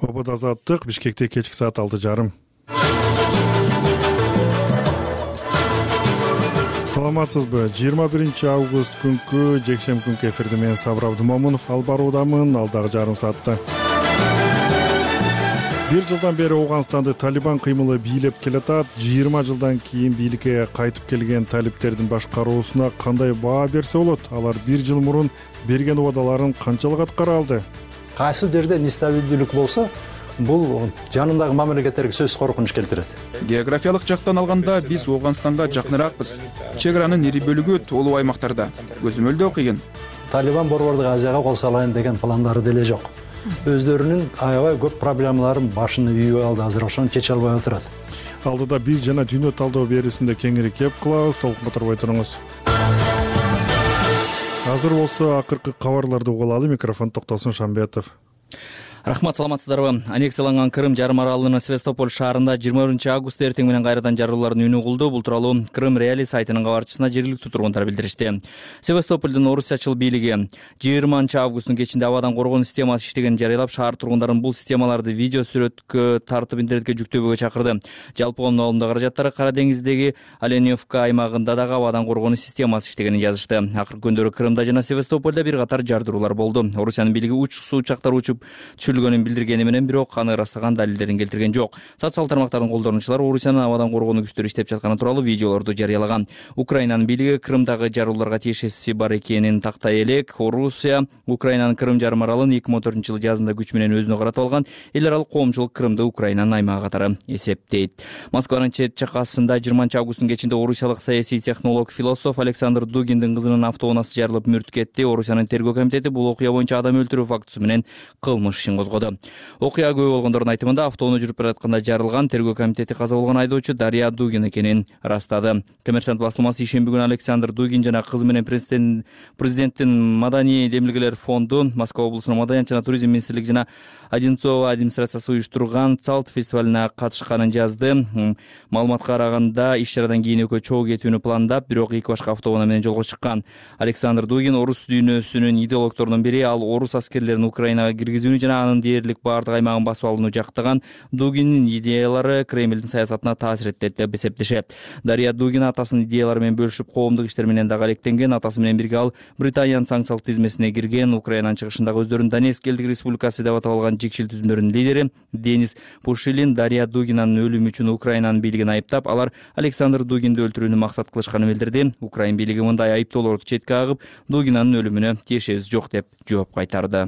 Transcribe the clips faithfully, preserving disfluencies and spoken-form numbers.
Обод азаттык Бишкекте кечки саат алты жарым. Саламатсызбы? жыйырма биринчи август күнкү жекшем күнкү эфирде мен Сабыр Абдумомунов ал баруудамын алдагы жарым саатта. Бир жылдан бери Ооганстанды Талибан кыймылы бийлеп келатат. жыйырма жылдан кийин бийликке кайтып келген талиптердин башкаруусуна кандай баа берсе болот? Алар бир жыл мурун берген убадаларын канчалык аткара алды? Кайсы жерде нестабилдүүлүк болсо, бул жанындагы мамлекеттерге сөзсүз коркунуч келтирет. Географиялык жактан алганда биз Ооганстанга жакыныракпыз. Чек аранын ири бөлүгү толуу аймактарда. Көзөмөлдөө кыйын. Талибан Борбордук Азияга кол салайын деген пландары деле жок. Өздөрүнүн аябай көп проблемаларын башына үйүп алды, азыр ошону чече албай отурат. Алдыда биз жана дүйнө талдоо берүүсүндө кеңири кеп кылабыз, толкунга турбай туруңуз. Азыр болсо акыркы кабарларды угулалы. Микрофон Токтосун Шамбетов. Рахмат, саламатсыздарбы? Аннексияланган Крым жарым аралынын Севастополь шаарында жыйырма биринчи август эртең менен кайрадан жарылуулардын үнү угулду. Бул тууралуу Крым Реали сайтынын кабарчысына жергиликтүү тургундар билдиришти. Севастополдун орусчачыл бийлиги жыйырманчы августтун кечинде абадан коргонуу системасы иштегенин жарыялап, шаар тургундарын бул системаларды видео сүрөткө тартып интернетке жүктөбөгө чакырды. Жалпы алымда каражаттары Кара деңиздеги Оленевка аймагында дагы абадан коргонуу системасы иштегенин жазышты. Акыркы күндөрү Крымда жана Севастополдо бир катар жардыруулар болду. Орусиянын бийлиги учкусу учактар учуп түшүрүлгөнүн билдиргени менен бирок аны ырастаган далилдерин келтирген жок. Социалдык тармактардын колдонуучулары Орусиянын абадан коргонуу күчтөрү иштеп жатканы тууралуу видеолорду жарыялаган. Украинанын бийлиги Крымдагы жарылууларга тиешеси бар экенин тактай элек. Орусия Украинанын Крым жарым аралын эки миң он төртүнчү жылы жазында күч менен өзүнө каратып алган эл аралык коомчулук Крымды Украинанын аймагы катары эсептейт. Москванын чет чакасында жыйырманчы августтун кечинде орусиялык саясий технолог, философ Александр Дугиндин кызынын автоунаасы жарылып мүрт кетти. Орусиянын тергөө комитети бул окуя боюнча адам өлтүрүү фактысы менен кылмыш ишин козгоду. Окуя күбө болгондордун айтымында автоунаа жүрүп баратканда жарылган. Тергөө комитети каза болгон айдоочу Дарья Дугин экенин ырастады. Коммерсант басылмасы ишемби күнү Александр Дугин жана кызы менен президент президенттин маданий демилгелер фонду, Москва облусунун маданият жана туризм министрлиги жана Одинцово администрациясы уюштурган Цалт фестивалына катышканын жазды. Маалыматка караганда иш чарадан кийин экөө чогуу кетүүнү пландап, бирок эки башка автоунаа менен жолго чыккан. Александр Дугин орус дүйнөсүнүн идеологторунун бири. Ал орус аскерлерин Украинага киргизүүнү жана анын дээрлик баардык аймагын басып алууну жактаган. Дугиндин идеялары Кремлдин саясатына таасир этет деп эсептешет. Дарья Дугин атасынын идеялары менен бөлүшүп, коомдук иштер менен дагы алектенген. Атасы менен бирге ал Британиянын санкциялык тизмесине кирген. Украинанын чыгышындагы өздөрүн Донецк элдик республикасы деп атап алган жекшил түзүмдөрдүн лидери Денис Пушилин Дарья Дугинанын өлүмү үчүн Украинанын бийлигин айыптап, алар Александр Дугинди өлтүрүүнү максат кылышканын билдирди. Украин бийлиги мындай айыптоолорду четке кагып, Дугинанын өлүмүнө тиешебиз жок деп жооп кайтарды.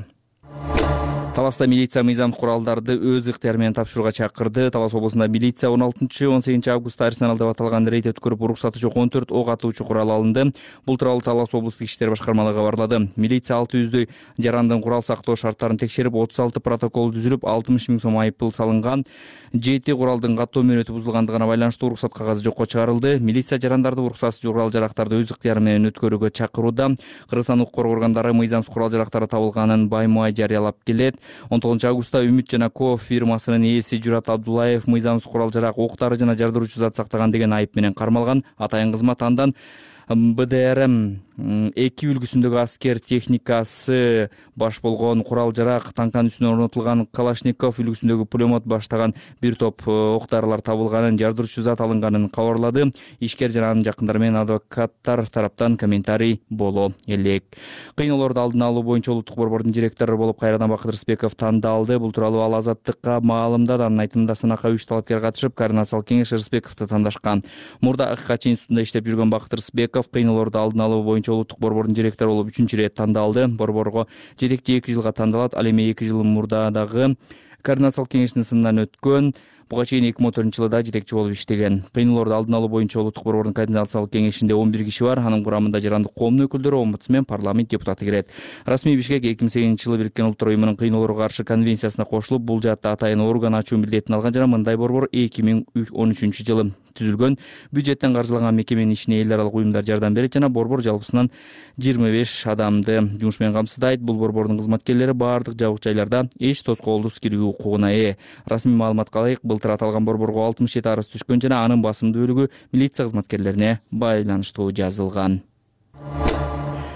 Таласта милиция мыйзамдык куралдарды өз ыктыяры менен тапшырууга чакырды. Талас облусунда милиция он алтынчы он сегизинчи августта Арсенал деп аталган рейд өткөрүп, уруксаты жок он төрт ок атуучу курал алынды. Бул тууралуу Талас облустук иштер башкармалыгы кабарлады. Милиция алты жүздөй жарандын курал сактоо шарттарын текшерип, отуз алты протокол түзүлүп, алтымыш миң сом айыппул салынган. жети куралдын каттоо мөөнөтү бузулгандыгына байланыштуу уруксат кагазы жокко чыгарылды. Милиция жарандарды уруксатсыз курал жарактарды өз ыктыяры менен өткөрүүгө чакырууда. Кыргызстан укук коргоо органдары мыйзамсыз курал жарактары табылганын баймай жарыялап келет. он тогузунчу августта Үмүт жана Ко фирмасынын ээси Журат Абдулаев мыйзамсыз курал жарак, октары жана жардыруучу зат сактаган деген айып менен кармалган. Атайын кызмат андан бэ дэ эр эм эки үлгүсүндөгү аскер техникасы баш болгон курал жарак, танканын үстүнө орнотулган Калашников үлгүсүндөгү пулемет баштаган бир топ октарылар табылганын, жардыруучу зат алынганын кабарлады. Ишкер жана анын жакындары менен адвокаттар тараптан комментарий боло элек. Кыйноолорду алдын алуу боюнча улуттук борбордун директору болуп Кайрадан Бакыт Рысбеков тандалды. Бул тууралуу ал Азаттыкка маалымдады. Анын айтымында сынакка үч талапкер катышып, координациялык кеңеш Рысбековду тандашкан. Мурда ыкка институтунда иштеп жүргөн Бакыт Рысбеков кыйноолорду алдын алуу боюнча улуттук борбордун директору болуп үчүнчү ирет тандалды. Борборго жетекчи эки жылга тандалат. Ал эми эки жыл мурда дагы координациялык кеңештин сынынан өткөн. Буга чейин эки миң он төртүнчү жылда жетекчи болуп иштеген. Кыйноолорду алдын алуу боюнча улуттук борбордун координациялык кеңешинде он бир киши бар. Анын курамында жарандык коомдун өкүлдөрү, омбудсмен, парламент депутаты кирет. Расмий Бишкек эки миң сегизинчи жылы Бириккен Улуттар уюмунун кыйноолорго каршы конвенциясына кошулуп, бул жаатта атайын орган ачуу милдетин алган жана мындай борбор эки миң он үчүнчү жылы түзүлгөн. Бюджеттен каржыланган мекеменин ишине эл аралык уюмдар жардам берет жана борбор жалпысынан жыйырма беш адамды жумуш менен камсыздайт. Бул борбордун кызматкерлери баардык жабык жайларда эч тоскоолдук кирүү укугуна ээ. Расмий маалыматка ылайык, былтыр аталган борборго алтымыш жети арыз түшкөн жана анын басымдуу бөлүгү милиция кызматкерлерине байланыштуу жазылган.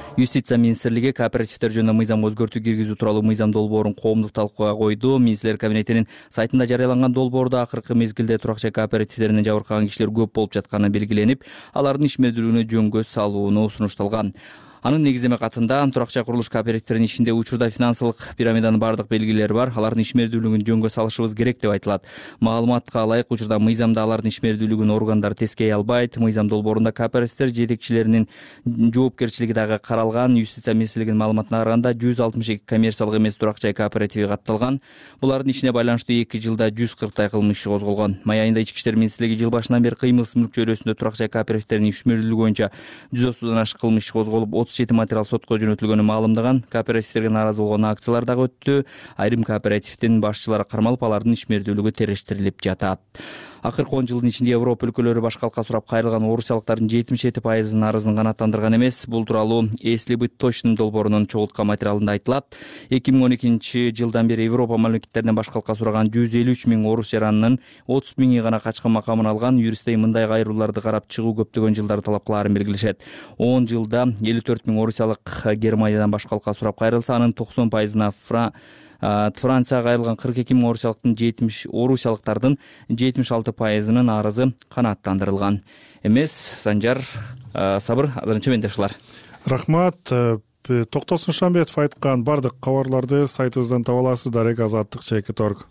Юстиция министрлиги кооперативдер жөнүндө мыйзамга өзгөртүү киргизүү тууралуу мыйзам долбоорун коомдук талкууга койду. Министрлер кабинетинин сайтында жарыяланган долбоордо акыркы мезгилде турак жай кооперативдерине жабыркаган кишилер көп болуп жатканы белгиленип, алардын ишмердүүлүгүнө жөнгө салууну сунушталган. Анын негиздеме катында турак жай курулуш кооперативдеринин ичинде учурда финансылык пирамиданын бардык белгилери бар, алардын ишмердүүлүгүн жөнгө салышыбыз керек деп айтылат. Маалыматка ылайык, учурда мыйзамда алардын ишмердүүлүгүн органдар тескей албайт. Мыйзам долбоорунда кооперативдер жетекчилеринин жоопкерчилиги дагы каралган. Юстиция министрлигинин маалыматына караганда жүз алтымыш эки коммерциялык эмес турак жай кооперативи катталган. Булардын ишине байланыштуу эки жылда жүз кырктай кылмыш иши козголгон. Май айында Ички иштер министрлиги жыл башынан бери кыймылсыз мүлк чөйрөсүндө турак жай кооперативдеринин ишмердүүлүгү боюнча жүз отуздан ашык кылмыш иши козголуп, отуз жети материал сотко жөнөтүлгөнү маалымдаган. Кооперативдерге нааразы болгон акциялар дагы өттү. Айрым кооперативдин башчылары кармалып, алардын ишмердүүлүгү терештирилип жатат. Акыркы он жылдын ичинде Европа өлкөлөрү баш калка сурап кайрылган орусиялыктардын жетимиш жети пайызынын арызын канааттандырган эмес. Бул тууралуу Если быть точным долбоорунун чогулткан материалында айтылат. эки миң он экинчи жылдан бери Европа мамлекеттеринен баш калка сураган жүз элүү үч миң орус жаранынын отуз миңи гана качкан макамын алган. Юристтер мындай кайрылууларды карап чыгуу көптөгөн жылдарды талап кылаарын белгилешет. он жылда элүү төрт миң орусиялык Германиядан баш калка сурап кайрылса, анын токсон пайызына Фра Францияга кайрылган кырк эки миң орусиялыктын жетимиш орусиялыктардын жетимиш алты пайызынын арызы канааттандырылган эмес. Санжар, сабыр, азырынча мендешилар. Рахмат. Токтосун Шамбетов айткан бардык кабарларды сайтыбыздан таба аласыздар. Азаттык чекит орг.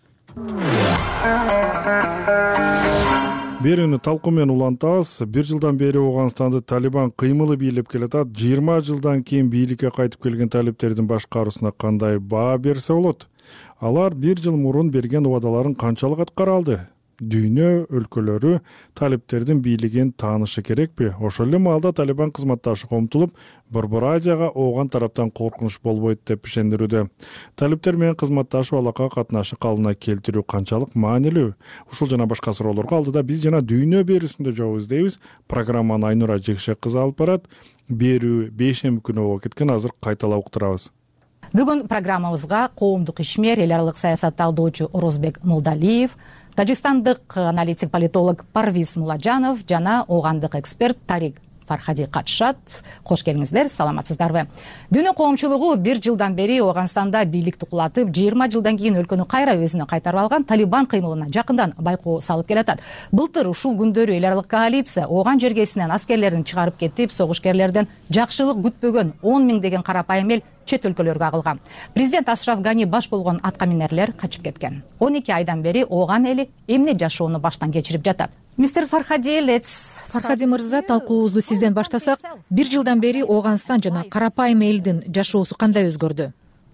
Берүүнү талкуу менен улантабыз. Бир жылдан бери Ооганстанды Талибан кыймылы бийлеп келатат. жыйырма жылдан кийин бийликке кайтып келген талиптердин башкаруусуна кандай баа берсе болот? Алар бир жыл мурун берген убадаларын канчалык аткара алды? Дүйнө өлкөлөрү талиптердин бийлигин таанышы керекпи? Ошол эле маалда Талибан кызматташы комтулуп, Борбор Азияга Ооган тараптан коркунуч болбойт деп ишендирүүдө. Талиптер менен кызматташып алакага катнашып калыбына келтирүү канчалык маанилүү? Ушул жана башка суроолорго алдыда биз жана дүйнө берүүсүндө жообуз дейбиз. Программаны Айнура Жекшек кызы алып барат. Берүү бейшемби күнү болуп кеткен, азыр кайталап уктурабыз. Бүгүн программабызга коомдук ишмер, эл аралык саясат талдоочу Орозбек Молдалиев, тажикстандык аналитик политолог Парвиз Муладжанов жана оогандык эксперт Тарик Фархади катышат. Кош келиңиздер, саламатсыздарбы? Дүйнө коомчулугу бир жылдан бери Ооганстанда бийликти кулатып, жыйырма жылдан кийин өлкөнү кайра өзүнө кайтарып алган Талибан кыймылына жакындан байкоо салып келатат. Былтыр ушул күндөрү эл аралык коалиция Ооган жергесинен аскерлерин чыгарып кетип, согушкерлерден жакшылык күтпөгөн он миңдеген карапайым эл чет өлкөлөргө агылган. Президент Ашраф Гани баш болгон аткаминерлер качып кеткен. он эки айдан бери Ооган эли эмне жашоону баштан кечирип жатат? Мистер Фархади, let's Фархади мырза, талкуубузду сизден баштасак, бир жылдан бери Ооганстан жана карапайым элдин жашоосу кандай өзгөрдү?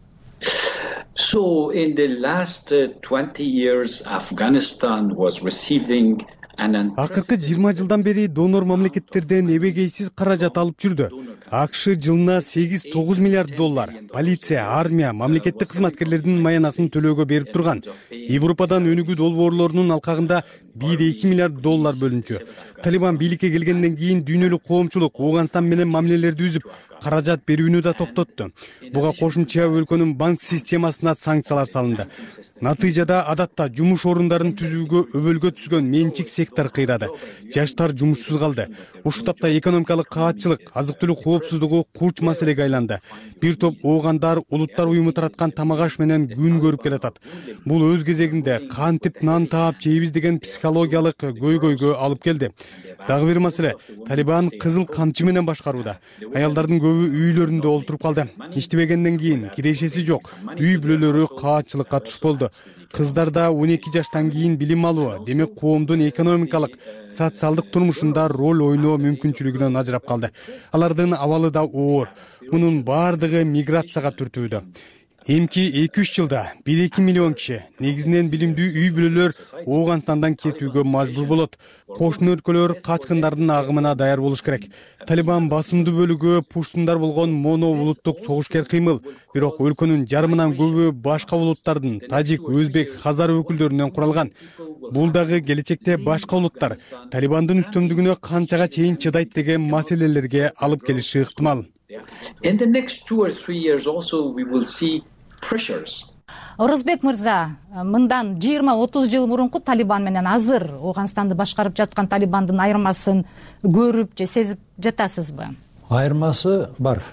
So in the last uh, twenty years Afghanistan was receiving Акыркы жыйырма жылдан бери донор мамлекеттерден эбегейсиз каражат алып жүрдү. АКШ жылына сегиз тогуз миллиард доллар, полиция, армия, мамлекеттик кызматкерлердин маянасын төлөөгө берип турган. Европадан өнүгүү долбоорлорунун алкагында бир эки миллиард доллар бөлүнчү. Талибан бийликке келгенден кийин дүйнөлүк коомчулук Ооганстан менен мамилелерди үзүп, каражат берүүнү да токтотту. Буга кошумча өлкөнүн банк системасына санкциялар салынды. Натыйжада адатта жумуш орундарын түзүүгө өбөлгө түзгөн менчик сектор кыйрады. Жаштар жумушсуз калды. Ушул тапта экономикалык каатчылык, азык-түлүк коопсуздугу курч маселеге айланды. Бир топ оогандар улуттар уюму тараткан тамак-аш менен күн көрүп келатат. Бул өз кезегинде кантип нан таап жейбиз деген психологиялык көйгөйгө алып келди. Дагы бир маселе, Талибан кызыл камчы менен башкарууда. Аялдардын көбү үйлөрүндө олтуруп калды. Иштебегенден кийин кирешеси жок. Үй бүлөлөрү каатчылыкка туш болду. Кыздарда он эки жаштан кийин билим алуу, демек коомдун экономикалык, социалдык турмушунда роль ойноо мүмкүнчүлүгүнөн ажырап калды. Алардын абалы да оор. Мунун баардыгы миграцияга түртүүдө. Эмки эки үч жылда бир эки миллион киши, негизинен билимдүү үй бүлөлөр Ооганстандан кетүүгө мажбур болот. Кошуна өлкөлөр качкындардын агымына даяр болуш керек. Талибан басымдуу бөлүгү пуштундар болгон моно улуттук согушкер кыймыл, бирок өлкөнүн жарымынан көбү башка улуттардын, тажик, өзбек, хазар өкүлдөрүнөн куралган. Бул дагы келечекте башка улуттар Талибандын үстөмдүгүнө канчага чейин чыдайт деген маселелерге алып келиши ыктымал. In the next two or three years also we will see pressures. Орозбек мырза, мындан жыйырма отуз жыл мурунку Талибан менен азыр Ооганстанды башкарып жаткан Талибандын айырмасын көрүп же сезип жатасызбы? Айырмасы бар.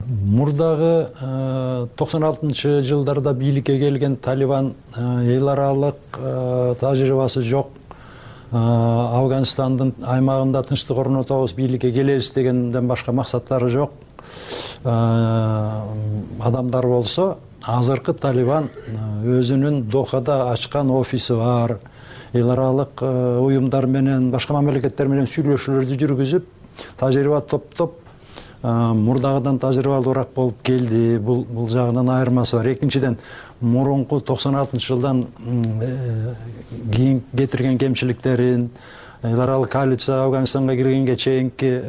мурдагы токсон алтынчы жылдарда бийликке келген Талибан эл аралык тажрыйбасы жок. Афганистандын аймагында тынчтык орнотобуз, бийликке келебиз дегенден башка максаттары жок. Адамдар болсо, азыркы Талибан өзүнүн Дохада ачкан офиси бар. Эл аралык уюмдар менен, башка мамлекеттер менен сүйлөшүүлөрдү жүргүзүп, тажрыйба топтоп, мурдагыдан тажрыйбалуураак болуп келди. Бул бул жагынан айырмасы бар. Экинчиден, мурунку токсон алтынчы жылдан кийин кетирген кемчиликтерин, эл аралык коалиция Афганистанга киргенге чейинки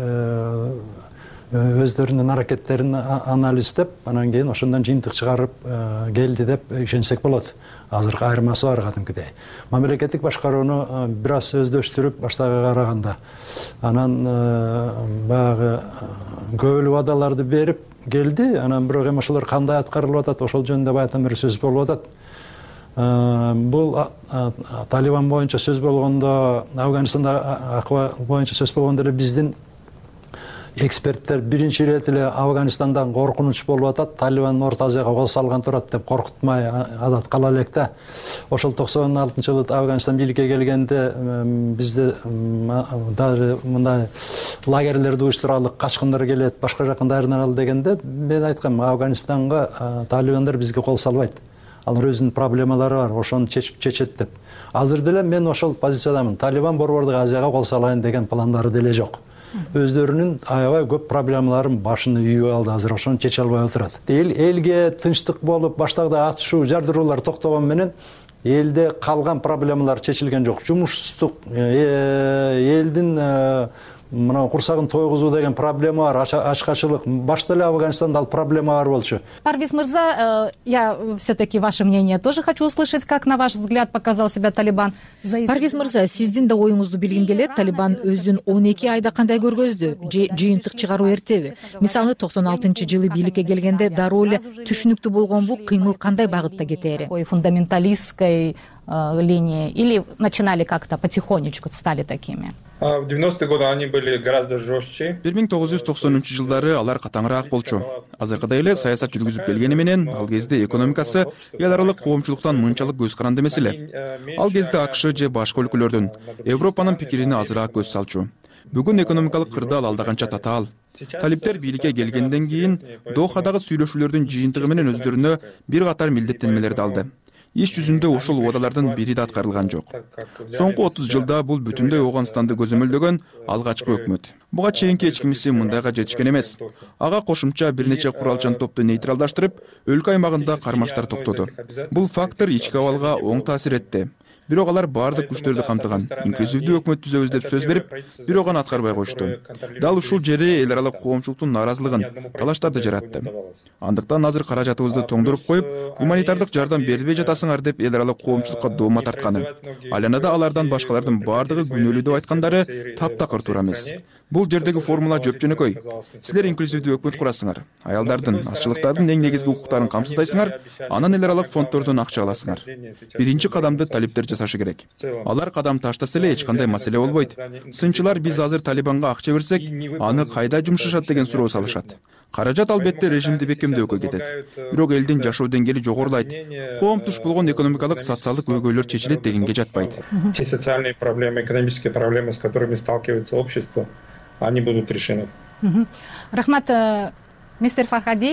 өздөрүнүн аракеттерин анализдеп, анан кийин ошондон жыйынтык чыгарып келди деп ишенсек болот. Азыркы айырмасы бар кадимкидей. Мамлекеттик башкарууну бир аз өздөштүрүп баштагыга караганда, анан баягы көбөлүү убадаларды берип келди. Анан бирок эми ошолор кандай аткарылып атат, ошол жөнүндө баягы бир сөз болуп атат. Бул Талибан боюнча сөз болгондо, Афганистанда акыбар боюнча сөз болгондо эле биздин эксперттер биринчи ирет эле Афганистандан коркунуч болуп атат, Талибан Орто Азияга кол салган турат деп коркутмай адат кала элек да. Ошол токсон алтынчы жылы Афганистан бийликке келгенде бизде даже мындай лагерлерди уюштуралык, качкындар келет, башка жакка дайрыналалы дегенде мен айткам, Афганистанга Талибандар бизге кол салбайт. Алар өзүнүн проблемалары бар, ошону чечип чечет деп. Азыр деле мен ошол позициядамын. Талибан Борбордук Азияга кол салайын деген пландары деле жок. Өздөрүнүн аябай көп проблемаларын башына үйүп алды, азыр ошону чече албай отурат. Эл элге тынчтык болуп, баштагыда атышуу, жардыруулар токтогон менен элде калган проблемалар чечилген жок. Жумушсуздук, элдин мына курсагын тойгузуу деген проблема бар, ачкачылык. Башта эле Афганистанда ал проблема бар болчу. Парвиз Мырза, я все-таки ваше мнение тоже хочу услышать, как на ваш взгляд показал себя Талибан. Парвиз Мырза, сиздин да оюңузду билгим келет. Талибан өзүн он эки айда кандай көргөздү? Же жыйынтык чыгаруу эртеби? Мисалы токсон алтынчы жылы бийликке келгенде дароо эле түшүнүктүү болгонбу, кыймыл кандай багытта кетери? Фундаменталистской линии или начинали как-то потихонечку, стали такими? В девяностые годы они были гораздо жестче. бир миң тогуз жүз токсонунчу жылдары алар катаңыраак болчу. Азыркыдай эле саясат жүргүзүп келгени менен ал кезде экономикасы эл аралык коомчулуктан мынчалык көз каранды эмес эле. Ал кезде АКШ же башка өлкөлөрдүн Европанын пикирине азыраак көз салчу. Бүгүн экономикалык кырдаал алда канча татаал. Талиптер бийликке келгенден кийин Дохадагы сүйлөшүүлөрдүн жыйынтыгы менен өздөрүнө бир катар милдеттенмелерди алды. Иш жүзүндө ушул убадалардын бири да аткарылган жок. Соңку отуз жылда бул бүтүндөй Ооганстанды көзөмөлдөгөн алгачкы өкмөт. Буга чейинки эч кимиси мындайга жетишкен эмес. Ага кошумча бир нече куралчан топту нейтралдаштырып, өлкө аймагында кармаштар токтоду. Бул фактор ички абалга оң таасир этти. Бирок алар бардык күчтөрдү камтыган, инклюзивдүү өкмөт түзөбүз деп сөз берип, бирок аны аткарбай коюшту. Дал ушул жери эл аралык коомчулуктун нааразылыгын, талаштарды жаратты. Андыктан азыр каражатыбызды тоңдуруп коюп, гуманитардык жардам берилбей жатасыңар деп эл аралык коомчулукка доoma тартканы. Алянада алардан башкалардын бардыгы күнөөлүү деп айткандары таптакыр туура эмес. Бул жердеги формула жөп жөнөкөй. Силер инклюзивдүү өкмөт курасыңар, аялдардын, азчылыктардын эң негизги укуктарын камсыздайсыңар, анан эл аралык фонддордон акча аласыңар. Биринчи кадамды талиптер жасашы керек. Алар кадам таштаса эле эч кандай маселе болбойт. Сынчылар биз азыр Талибанга акча берсек, аны кайда жумшашат деген суроо салышат. Каражат албетте режимди бекемдөөгө кетет. Бирок элдин жашоо деңгээли жогорулайт. Коом туш болгон экономикалык, социалдык көйгөйлөр чечилет дегенге жатпайт. Те социальные проблемы, экономические проблемы, с которыми сталкивается общество, они будут решены. Рахмат, мистер Фархади.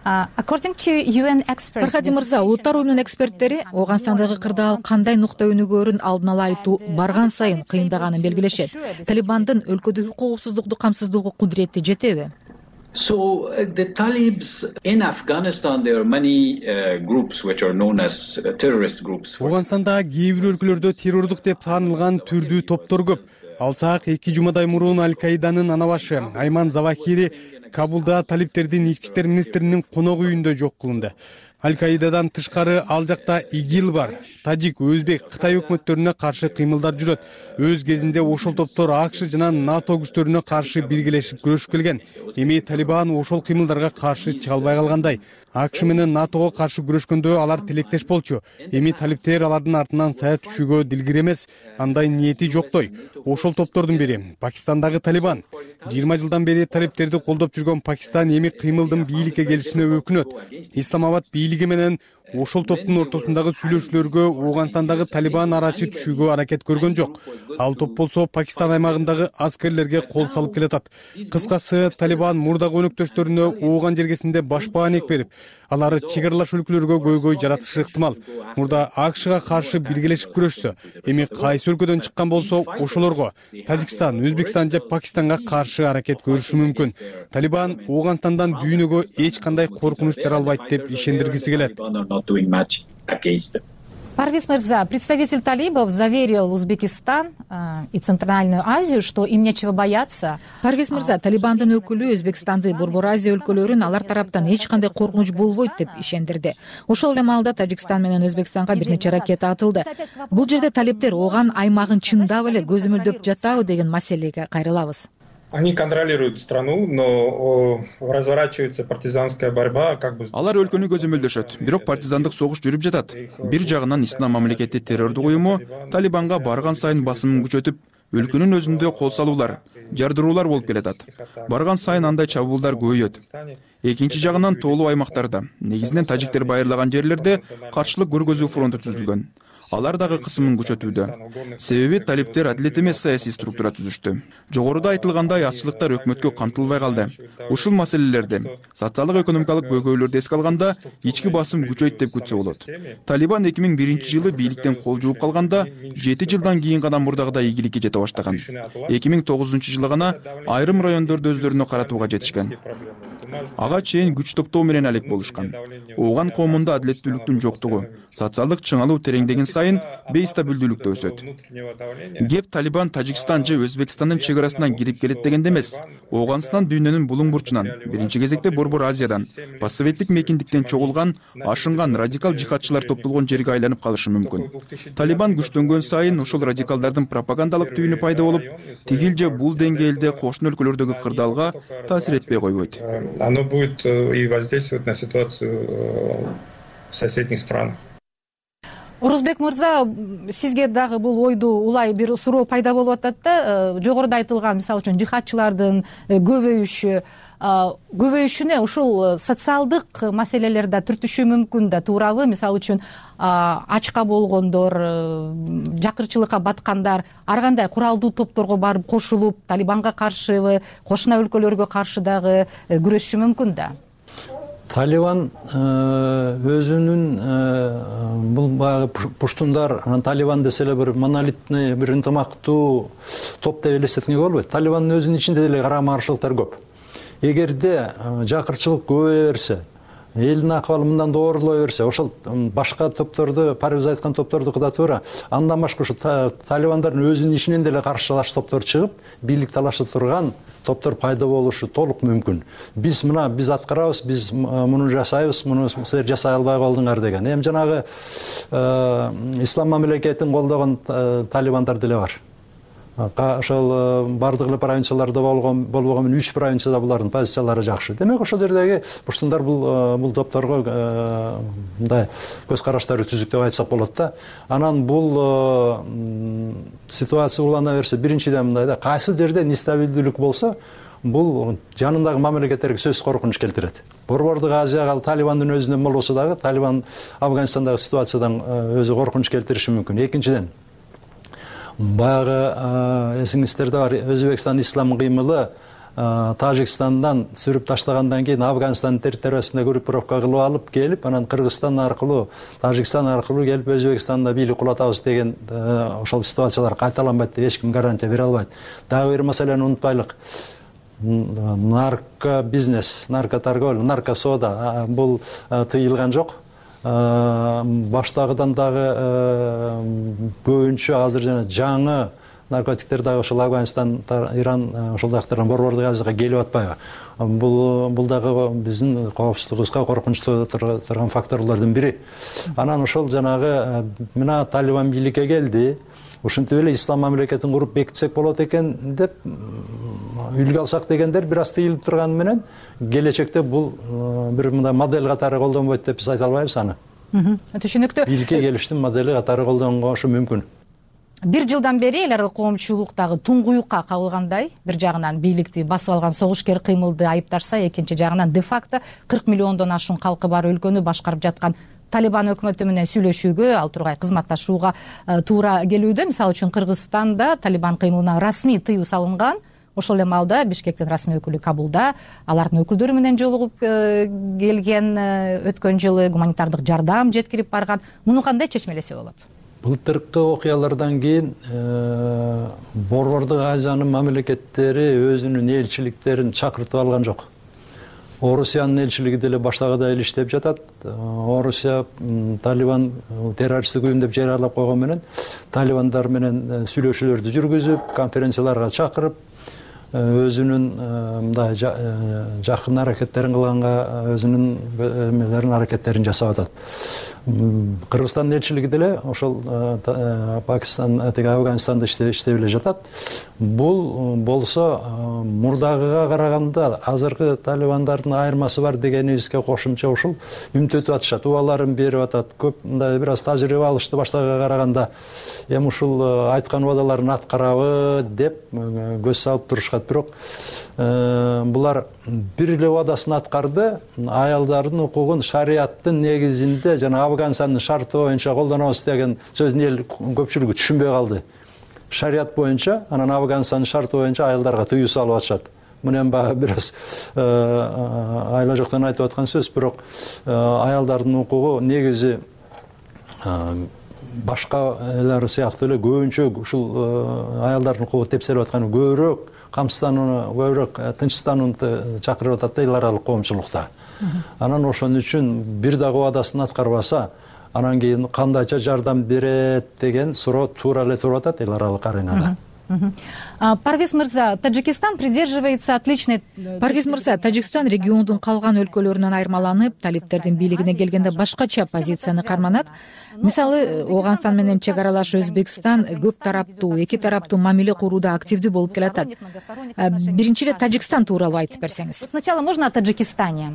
Фархади Мырза, улуттар уюмунун эксперттери Ооганстандагы кырдаал кандай нукта өнүгөөрүн алдын ала айтуу барган сайын кыйындаганын белгилешет. Талибандын өлкөдөгү коопсуздукту камсыздоого кудурети жетеби? So uh, the Talibs in Afghanistan, there are many uh, groups which are known as uh, terrorist groups. Ооганстанда кээ бир өлкөлөрдө террордук деп таанылган түрдүү топтор көп. Алсак эки жумадай мурун Аль-Каиданын анабашы Айман Завахири Кабулда талиптердин ички иштер министринин конок үйүндө жок кылынды. Аль-Каидадан тышкары ал жакта ИГИЛ бар. тажик, өзбек, Кытай өкмөттөрүнө каршы кыймылдар жүрөт. Өз кезинде ошол топтор АКШ жана НАТО күчтөрүнө каршы биргелешип күрөшүп келген. Эми Талибан ошол кыймылдарга каршы чыга албай калгандай. АКШ менен НАТОго каршы күрөшкөндө алар тилектеш болчу. Эми талиптер алардын артынан сая түшүүгө дилгир эмес, андай ниети жоктой. Ошол топтордун бири Пакистандагы Талибан. жыйырма жылдан бери талиптерди колдоп жүргөн Пакистан эми кыймылдын бийликке келишине өкүнөт. Исламабад бийлиги менен ошол топтун ортосундагы сүйлөшүүлөргө Ооганстандагы Талибан арачы түшүүгө аракет көргөн жок. Ал топ болсо Пакистан аймагындагы аскерлерге кол салып келатат. Кыскасы, Талибан мурдагы өнөктөштөрүнө Ооган жергесинде башпаанек берип, алар чек аралаш өлкөлөргө көйгөй жаратышы ыктымал. Мурда АКШга каршы биргелешип күрөшсө, эми кайсы өлкөдөн чыккан болсо ошолорго Тажикстан, Өзбекстан же Пакистанга каршы аракет көрүшү мүмкүн. Талибан Ооганстандан дүйнөгө эч кандай коркунуч жаралбайт деп ишендиргиси келет. Парвиз Мырза, представитель талибов заверил Узбекистан э, и Центральную Азию, что им нечего бояться. Парвиз Мырза, Талибандын өкүлү Өзбекстанды, Борбор Азия өлкөлөрүн алар тараптан эч кандай коркунуч болбойт деп ишендирди. Ошол эле маалда Тажикстан менен Өзбекстанга бир нече ракета атылды. Бул жерде талиптер Ооган аймагын чындап эле көзөмөлдөп жатабы деген маселеге кайрылабыз. Они контролируют страну, но разворачивается партизанская борьба, как бы. Алар өлкөнү көзөмөлдөшөт, бирок партизандык согуш жүрүп жатат. Бир жагынан Ислам мамлекети террордук уюму Талибанга барган сайын басымын күчөтүп, өлкөнүн өзүндө кол салуулар, жардыруулар болуп келатат. Барган сайын андай чабуулдар көбөйөт. Экинчи жагынан тоолуу аймактарда, негизинен тажиктер байырлаган жерлерде каршылык көргөзүү фронту түзүлгөн. Алар дагы кысымын күчөтүүдө. Себеби талиптер адилет эмес саясий структура түзүштү. Жогоруда айтылгандай аччылыктар өкмөткө камтылбай калды. Ушул маселелерди, социалдык экономикалык көйгөйлөрдү эске алганда ички басым күчөйт деп күтсө болот. Талибан эки миң биринчи жылы бийликтен кол жууп калганда жети жылдан кийин гана мурдагыдай ийгиликке жете баштаган. эки миң тогузунчу жылы гана айрым райондорду өздөрүнө каратууга жетишкен. Ага чейин күч топтоо менен алек болушкан. Ооган коомунда адилеттүүлүктүн жоктугу, социалдык чыңалуу тереңдеген сайын бейстабилдүүлүк да өсөт. Кеп Талибан Тажикстан же Өзбекстандын чек арасынан кирип келет дегенде эмес. Ооганстан дүйнөнүн булуң бурчунан, биринчи кезекте Борбор Азиядан, постсоветтик мекендиктен чогулган, ашынган радикал жихадчылар топтолгон жерге айланып калышы мүмкүн. Талибан күчтөнгөн сайын ушул радикалдардын пропагандалык түйүнү пайда болуп, тигил же бул деңгээлде кошуна өлкөлөрдөгү кырдаалга таасир этпей койбойт. Оно будет и воздействовать на ситуацию в соседних странах. Орузбек Мырза, сизге дагы бул ойду улай бир суроо пайда болуп атат да, жогоруда айтылган, мисалы үчүн жихадчылардын көбөйүшү, көбөйүшүнө ушул социалдык маселелер да түртүшү мүмкүн да, туурабы? Мисалы үчүн ачка болгондор, жакырчылыкка баткандар ар кандай куралдуу топторго барып кошулуп, Талибанга каршыбы, кошуна өлкөлөргө каршы дагы күрөшүшү мүмкүн да. Талибан өзүнүн бул баягы пуштундар, Талибан десе эле бир монолитный, бир ынтымактуу топ деп элестетүүгө болбойт. Талибандын өзүнүн ичинде деле карама каршылыктар көп. Эгерде жакырчылык көбөйө берсе, элдин акыбалы мындан доорлой берсе, ошол башка топторду, Парвиз айткан топтордуку да туура, андан башка ушу Талибандардын өзүнүн ичинен деле каршылаш топтор чыгып, бийлик талашып турган топтор пайда болушу толук мүмкүн. Биз мына биз аткарабыз, биз муну жасайбыз, муну силер жасай албай калдыңар деген. Эми жанагы ислам мамлекетин колдогон талибандар деле бар. Ошол бардык эле провинцияларда болгон болбогон менен үч провинцияда булардын позициялары жакшы. Демек ошол жердеги буштундар бул бул топторго мындай көз караштары түзүк деп айтсак болот да. Анан бул ситуация улана берсе, биринчиден мындай да, кайсы жерде нестабилдүүлүк болсо, бул жанындагы мамлекеттерге сөзсүз коркунуч келтирет. Борбордук Азияга Талибандын өзүнөн болбосо дагы, Талибан Афганистандагы ситуациядан өзү коркунуч келтириши мүмкүн. Экинчиден, баягы эсиңизде бар, Өзбекстан ислам кыймылы Тажикстандан сүрүп таштагандан кийин Афганистандын территориясында группировка кылып алып келип, анан Кыргызстан аркылуу, Тажикстан аркылуу келип Өзбекстанда бийлик кулатабыз деген ошол ситуациялар кайталанбайт деп эч ким гарантия бере албайт. Дагы бир маселени унутпайлык. Нарко бизнес, нарко торговля, нарко сода бул тыйылган жок. Баштагыдан дагы көбүнчө азыр жана жаңы наркотиктер дагы ошол Афганистан, Иран ошол жактардан Борбордук Азияга келип атпайбы? Бул бул дагы биздин коопсуздугубузга коркунучтуу турган факторлордун бири. Анан ошол жанагы мына Талибан бийликке келди, ушинтип эле ислам мамлекетин куруп бекитсек болот экен деп үлгү алсак дегендер бир аз тыйылып турганы менен келечекте бул бир мындай модель катары колдонбойт деп биз айта албайбыз аны. Түшүнүктүү. Бийликке келиштин модели катары колдонгошу мүмкүн. Бир жылдан бери эл аралык коомчулуктагы туңгуюкка кабылгандай, бир жагынан бийликти басып алган согушкер кыймылды айыпташса, экинчи жагынан де факто кырк миллиондон ашуун калкы бар өлкөнү башкарып жаткан Талибан өкмөтү менен сүйлөшүүгө, ал тургай кызматташууга туура келүүдө. Мисалы үчүн Кыргызстанда Талибан кыймылына расмий тыюу салынган. Ошол эле маалда Бишкектин расмий өкүлү Кабулда алардын өкүлдөрү менен жолугуп келген, өткөн жылы гуманитардык жардам жеткирип барган. Муну кандай чечмелесе болот? Былтыркы окуялардан кийин Борбордук Азиянын мамлекеттери өзүнүн элчиликтерин чакыртып алган жок. Орусиянын элчилиги деле баштагыдай эле иштеп жатат. Орусия Талибан террористтик уюм деп жарыялап койгон менен талибандар менен сүйлөшүүлөрдү жүргүзүп, конференцияларга чакырып, өзүнүн мындай жакын аракеттерин кылганга өзүнүн эмелерин аракеттерин жасап атат. Кыргызстандын элчилиги деле ошол Пакистан, Афганистанда иштеп эле жатат. Бул болсо мурдагыга караганда азыркы талибандардын айырмасы бар дегенибизге кошумча ушул үмүттөтүп атышат, убаларын берип атат. Көп мындай бир аз тажрыйба алышты баштагыга караганда. Эми ушул айткан убадаларын аткарабы деп көз салып турушат. Бирок булар бир эле убадасын аткарды, аялдардын укугун шариаттын негизинде жана Афганистандын шарты боюнча колдонобуз деген сөзүн эл көпчүлүгү түшүнбөй калды. Шарият боюнча, анан Афганистандын шарты боюнча аялдарга тыюу салып атышат. Муну эми баягы бир аз айла жоктон айтып аткан сөз, бирок аялдардын укугу негизи башка элер сыяктуу эле көбүнчө ушул аялдардын укугу тепселип атканы көбүрөөк камсызданууну, көбүрөөк тынчтанууну чакырып атат да эл аралык коомчулукта. Анан ошон үчүн бир дагы убадасын аткарбаса, анан кийин кандайча жардам берет деген суроо туура эле туруп атат эл аралык аренада. Парвиз мырза, Таджикистан придерживается отличной... Парвиз мырза, Тажикстан региондун калган өлкөлөрүнөн айырмаланып, талиптердин бийлигине келгенде башкача позицияны карманат. Мисалы, Оганстан менен чек аралаш Өзбекстан көп тараптуу, эки тараптуу мамиле курууда активдүү болуп келатат. Биринчи эле Тажикстан тууралуу айтып берсеңиз. Сначала можно о Таджикистане.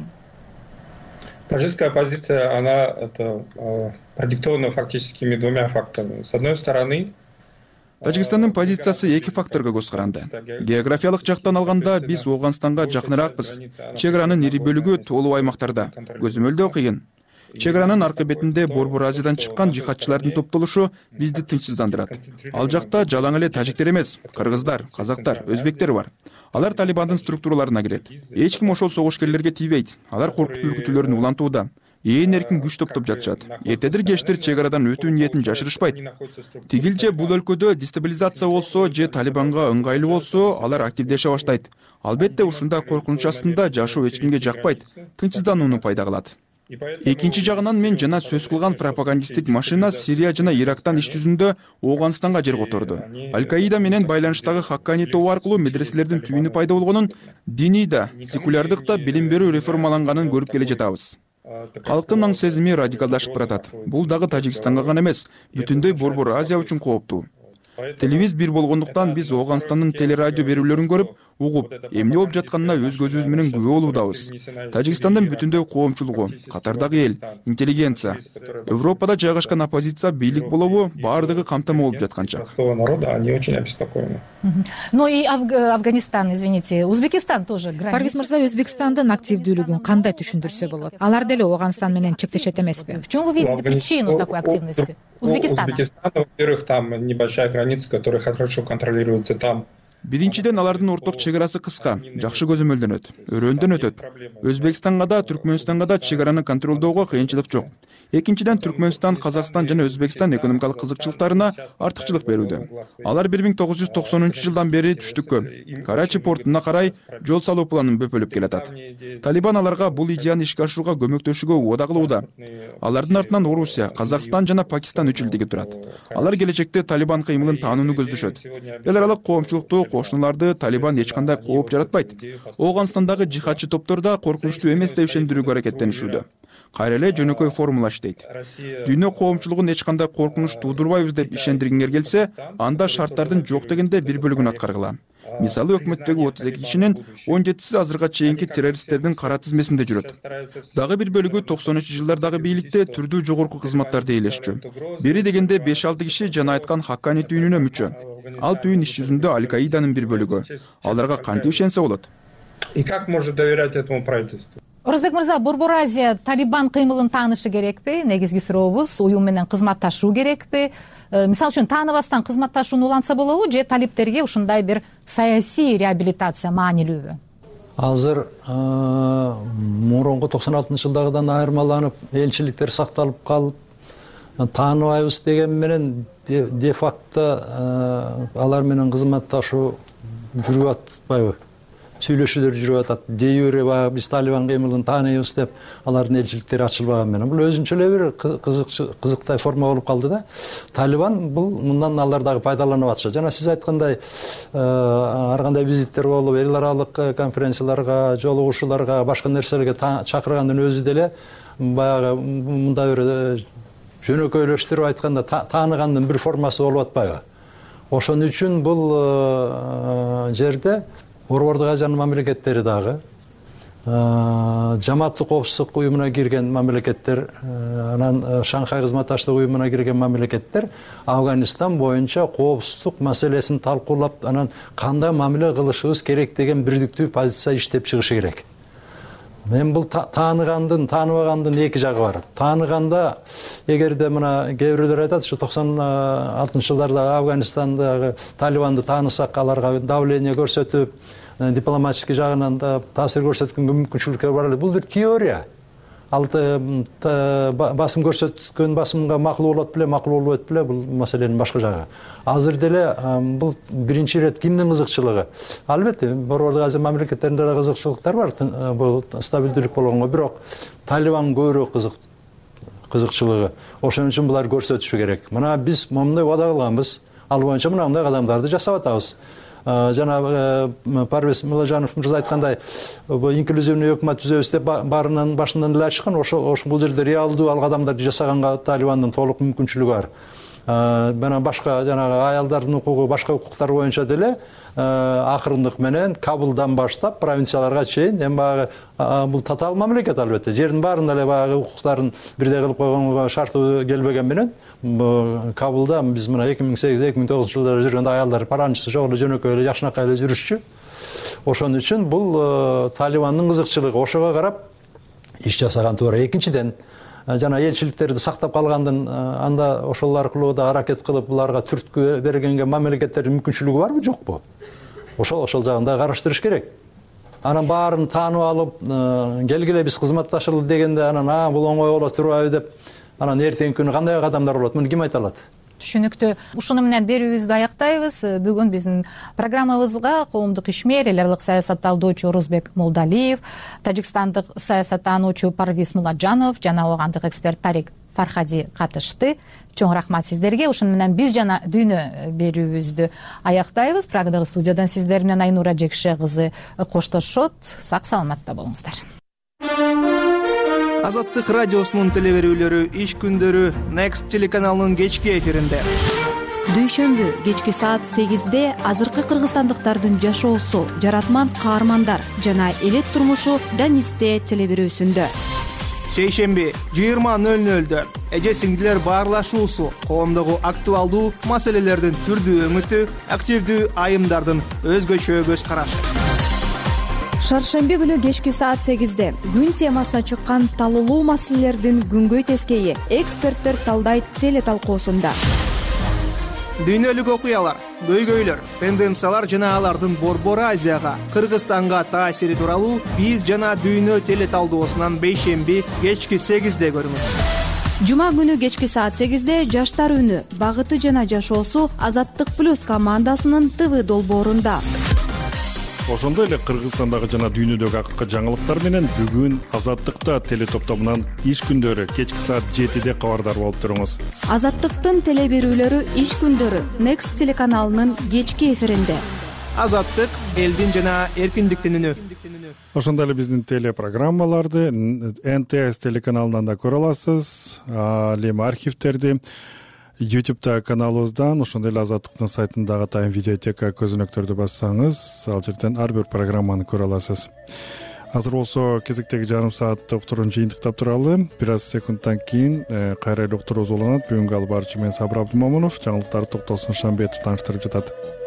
Таджикская позиция, она это, продиктована фактическими двумя фактами. С одной стороны, Тажикстандын позициясы эки факторго көз каранды. Географиялык жактан алганда биз Оганстанга жакыныракпыз. Чек аранын ири бөлүгү толуу аймактарда. Көзөмөлдөө кыйын. Чек аранын аркы бетинде Борбор Азиядан чыккан жихадчылардын топтолушу бизди тынчсыздандырат. Ал жакта жалаң эле тажиктер эмес, кыргыздар, казактар, өзбектер бар. Алар Талибандын структураларына кирет. Эч ким ошол согушкерлерге тийбейт. Алар коркутуп үркүтүүлөрүн улантууда. Ээн эркин күч топтоп жатышат. Эртедир кечтир чек арадан өтүү ниетин жашырышпайт. Тигилже бул өлкөдө дестабилизация болсо же Талибанга ыңгайлуу болсо, алар активдеше баштайт. Албетте ушундай коркунуч астында жашоо эч кимге жакпайт. Тынчсызданууну пайда кылат. Экинчи жагынан мен жана сөз кылган пропагандисттик машина Сирия жана Ирактан иш жүзүндө Оганстанга жер которду. Аль-Каида менен байланыштагы Хаккани тобу аркылуу медреселердин түйүнү пайда болгонун, диний да, секулярдык да билим берүү реформаланганын көрүп келе жатабыз. Калктын аң сезими радикалдашып баратат. Бул дагы Тажикстанга гана эмес, бүтүндөй Борбор Азия үчүн кооптуу. Телевиз бир болгондуктан биз Оганстандын телерадио берүүлөрүн көрүп, угуп, эмне болуп жатканына өз көзүбүз менен күбө болуудабыз. Тажикстандын бүтүндөй коомчулугу, катардагы эл, интеллигенция, Европада жайгашкан оппозиция бийлик болобу баардыгы камтама болуп жаткан чак. Но и Афганистан, извините, Узбекистан тоже. Парвиз мырза, Өзбекстандын активдүүлүгүн кандай түшүндүрсө болот? Алар деле Оганстан менен чектешет эмеспи? В чем вы видите причину такой активности? Узбекистана. Узбекистан, во-первых, там небольшая граница, которая хорошо контролируется там. Биринчиден, алардын орток чек арасы кыска, жакшы көзөмөлдөнөт, өрөндөн өтөт. Өзбекстанга да, Түркмөнстанга да чек араны контролдоого кыйынчылык жок. Экинчиден, Түркмөнстан, Казакстан жана Өзбекстан экономикалык кызыкчылыктарына артыкчылык берүүдө. Алар бир миң тогуз жүз токсонунчу жылдан бери түштүккө, Карачи портуна карай жол салуу планын бөпөлөп келатат. Талибан аларга бул идеяны ишке ашырууга көмөктөшүүгө убада кылууда. Алардын артынан Орусия, Казакстан жана Пакистан үчүлдүгү турат. Алар келечекте Талибан кыймылын таанууну көздөшөт. Эл аралык коомчулукту, кошуналарды Талибан эч кандай кооп жаратпайт. Ооганстандагы жихадчы топтор да коркунучтуу эмес деп ишендирүүгө аракеттенишүүдө. Кайра эле жөнөкөй формула иштейт. Дүйнө коомчулугун эч кандай коркунуч туудурбайбыз деп ишендиргиңер келсе, анда шарттардын жок дегенде бир бөлүгүн аткаргыла. Мисалы, өкмөттөгү отуз эки кишинин он жетиси азырга чейинки террористтердин кара тизмесинде жүрөт. Дагы бир бөлүгү токсонунчу жылдардагы бийликте түрдүү жогорку кызматтарда ээлешчү. Бери дегенде беш алты киши жана айткан Хаккани түйүнүнө мүчө. Ал түйүн иш жүзүндө Аль-Каиданын бир бөлүгү. Аларга кантип ишенсе болот? И как может доверять этому правительству? Орозбек мырза, Борбор Азия Талибан кыймылын таанышы керекпи? Негизги сурообуз, уюм менен кызматташуу керекпи? Мисалы үчүн тааныбастан кызматташууну улантса болобу, же талиптерге ушундай бир саясий реабилитация маанилүүбү? Азыр мурунку токсон алтынчы жылдагыдан айырмаланып, элчиликтер сакталып калып, тааныбайбыз деген менен де факто алар менен кызматташуу жүрүп атпайбы? Сүйлөшүүлөр жүрүп атат. Де юре баягы биз Талибан кыймылын тааныйбыз деп алардын элчиликтери ачылбаган менен. Бул өзүнчө эле бир кызыктай форма болуп калды да. Талибан бул мындан алар дагы пайдаланып атышат. Жана сиз айткандай, ар кандай визиттер болуп, эл аралык конференцияларга, жолугушууларга, башка нерселерге чакыргандын өзү деле баягы мындай бир жөнөкөйлөштүрүп айтканда тааныгандын бир формасы болуп атпайбы? Ошон үчүн бул жерде Борбордук Азиянын мамлекеттери дагы, Жамааттык коопсуздук уюмуна кирген мамлекеттер, анан Шанхай кызматташтык уюмуна кирген мамлекеттер Афганистан боюнча коопсуздук маселесин талкуулап, анан кандай мамиле кылышыбыз керек деген бирдиктүү позиция иштеп чыгышы керек. Мен бул тааныгандын, тааныбагандын эки жагы бар. Тааныганда, эгерде мына кээ бирөөлөр айтат, ушу токсон алтынчы жылдарда Афганистандагы Талибанды таанысак, аларга давление көрсөтүп, дипломатический жагынан да таасир көрсөткөнгө мүмкүнчүлүктөр бар эле. Бул бир теория. Ал басым көрсөткөн басымга макул болот беле, макул болбойт беле, бул маселенин башка жагы. Азыр деле бул биринчи ирет кимдин кызыкчылыгы? Албетте, Борбордук Азия мамлекеттеринде да кызыкчылыктар бар, бул стабилдүүлүк болгонго, бирок Талибан көбүрөөк кызык кызыкчылыгы. Ошон үчүн булар көрсөтүшү керек. Мына биз момундай убада кылганбыз. Ал боюнча мындай кадамдарды жасап атабыз. Жана Парвиз Мулажанов мырза айткандай, инклюзивный өкмөт түзөбүз деп баарынан башынан эле ачкан, ошо бул жерде реалдуу ал кадамдарды жасаганга Талибандын толук мүмкүнчүлүгү бар. Бана башка жанагы аялдардын укугу, башка укуктар боюнча деле акырындык менен Кабулдан баштап провинцияларга чейин, эми баягы бул татаал мамлекет албетте. Жердин баарында эле баягы укуктарын бирдей кылып койгонго шарты келбеген менен Кабулда биз мына эки миң сегиз эки миң тогузунчу жылдары жүргөндө аялдар паранчысы жок эле, жөнөкөй эле, жакшынакай эле жүрүшчү. Ошон үчүн бул Талибандын кызыкчылыгы, ошого карап иш жасаган туура. Экинчиден, жана элчиликтерди сактап калгандын, анда ошол аркылуу да аракет кылып буларга түрткү бергенге мамлекеттердин мүмкүнчүлүгү барбы, жокпу? Ошол ошол жагын да караштырыш керек. Анан баарын таанып алып, келгиле биз кызматташалы дегенде, анан а бул оңой боло турбайбы деп, анан эртеңки күнү кандай кадамдар болот? Муну ким айта алат? Түшүнүктүү. Ушуну менен берүүбүздү аяктайбыз. Бүгүн биздин программабызга коомдук ишмер, эл аралык саясат талдоочу Орозбек Молдалиев, тажикстандык саясаттануучу Парвиз Мулажанов жана оогандык эксперт Тарик Фархади катышты. Чоң рахмат сиздерге. Ушуну менен биз жана дүйнө берүүбүздү аяктайбыз. Прагадагы студиядан сиздер менен Айнура Жекше кызы коштошот. Сак саламатта болуңуздар. Азаттык радиосунун телеберүүлөрү иш күндөрү Next телеканалынын кечки эфиринде. Дүйшөмбү кечки саат сегизде азыркы кыргызстандыктардын жашоосу, жаратман каармандар жана элет турмушу Данисте телеберүүсүндө. Шейшемби жыйырма нөл нөлдө эже сиңдилер баарлашуусу, коомдогу актуалдуу маселелердин түрдүү өңүтү, активдүү айымдардын өзгөчө көз карашы. Шаршемби күнү кечки саат сегизде күн темасына чыккан талуулуу маселелердин күнгөй тескейи эксперттер талдайт теле талкуусунда. дүйнөлүк окуялар, көйгөйлөр, тенденциялар жана алардын Борбор Азияга, Кыргызстанга таасири тууралуу биз жана дүйнө теле талдоосунан бейшемби кечки сегизде көрүңүз. Жума күнү кечки саат сегизде Жаштар үнү, багыты жана жашоосу Азаттык плюс командасынын ТВ долбоорунда. Ошондой эле Кыргызстандагы жана дүйнөдөгү акыркы жаңылыктар менен бүгүн Азаттыкта теле топтомунан иш күндөрү кечки саат жетиде кабардар болуп туруңуз. Азаттыктын теле берүүлөрү иш күндөрү Next телеканалынын кечки эфиринде. Азаттык элдин жана эркиндиктин үнү. Ошондой эле биздин телепрограммаларды эн тэ эс телеканалынан да көрө аласыз. Ал эми архивтерди YouTube'да каналыбыздан, ошондой эле Азаттыктын сайтындагы тайм видеотека көзөнөктөрдү бассаңыз, ал жерден ар бир программаны көрө аласыз. Азыр болсо кезектеги жарым сааттык уктурууну жыйынтыктап туралы. Бир аз секундтан кийин кайра эле уктуруубуз уланат. Бүгүнкү алып баруучу мен Сабыр Абдымомунов, жаңылыктарды Токтолсун Шамбетов тааныштырып жатат.